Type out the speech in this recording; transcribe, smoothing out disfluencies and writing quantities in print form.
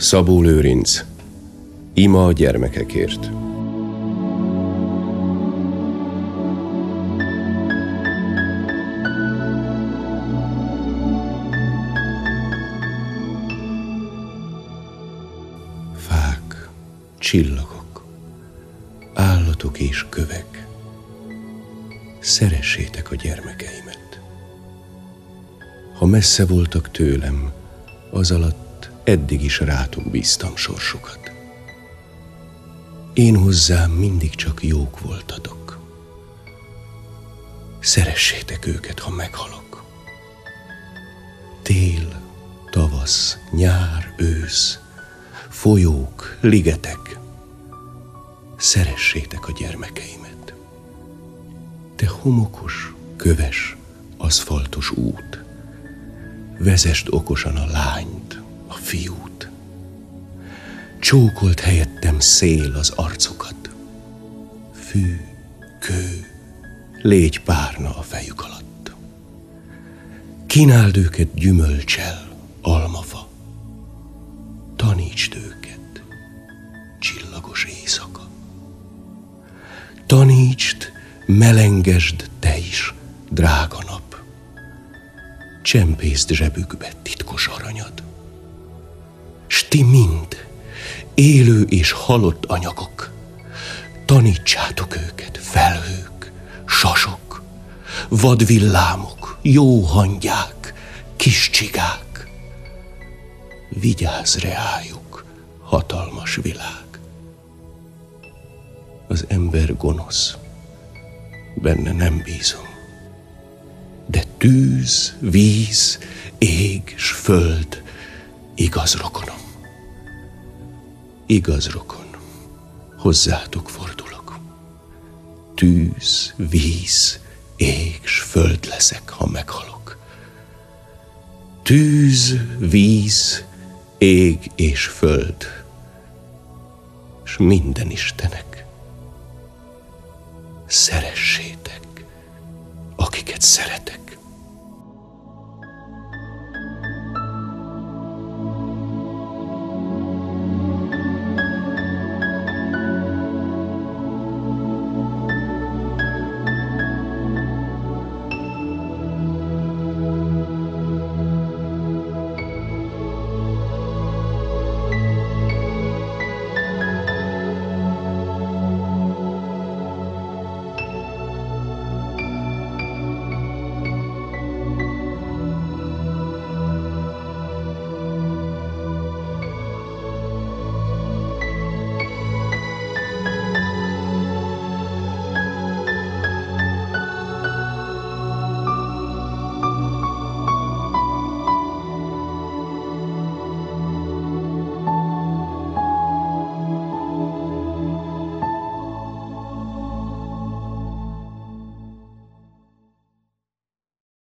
Szabó Lőrinc, Ima a gyermekekért. Fák, csillagok, állatok és kövek, szeressétek a gyermekeimet. Ha messze voltak tőlem, az alatt eddig is rátok bíztam sorsukat. Én hozzám mindig csak jók voltatok. Szeressétek őket, ha meghalok. Tél, tavasz, nyár, ősz, folyók, ligetek, szeressétek a gyermekeimet. Te homokos, köves, aszfaltos út, vezesd okosan a lányt, a fiút. Csókolt helyettem szél az arcukat. Fű, kő, légy párna a fejük alatt. Kínáld őket gyümölccsel, almafa. Tanítsd őket, csillagos éjszaka. Tanítsd, melengesd te is, drága nap. Csempészd zsebükbe titkos aranyad. S ti mind, élő és halott anyagok, tanítsátok őket, felhők, sasok, vadvillámok, jó hangyák, kis csigák. Vigyázz reájuk, hatalmas világ. Az ember gonosz, benne nem bízom, de tűz, víz, ég s föld, igaz rokonom. Igaz rokon, hozzátok fordulok. Tűz, víz, ég s föld leszek, ha meghalok. Tűz, víz, ég és föld, s minden istenek. Szeressétek, akiket szeretek.